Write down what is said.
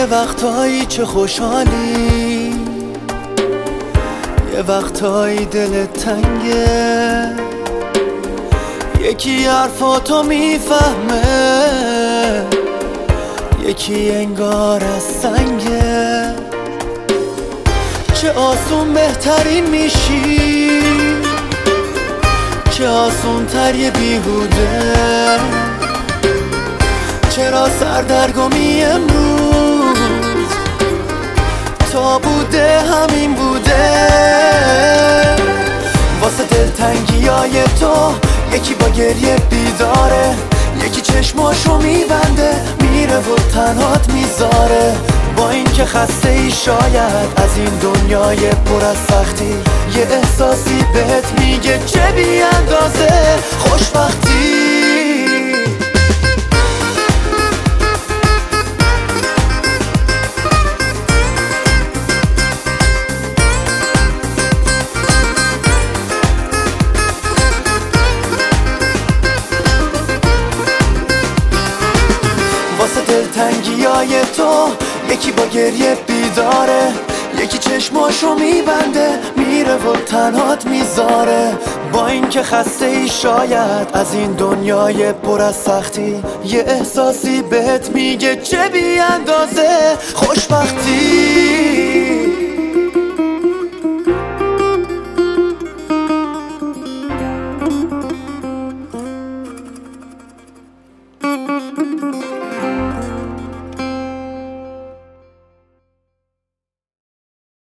یه وقتایی چه خوشحالی، یه وقتایی دلت تنگه، یکی حرفاتو میفهمه، یکی انگار از سنگه. چه آسون بهترین میشی، چه آسون تر یه بیهوده. چرا سردرگمی امروز تا بوده همین بوده. واسه دلتنگیای تو یکی با گریه بیداره، یکی چشماشو میبنده میره و تنهات میذاره. با این که خسته ای شاید از این دنیای پر از سختی، یه احساسی بهت میگه چه بی اندازه خوشبختی. واسه دلتنگیای تو یکی با گریه بیداره، یکی چشماشو میبنده میره و تنهات میذاره. با این که خسته ای شاید از این دنیای پر از سختی، یه احساسی بهت میگه چه بی اندازه خوشبختی.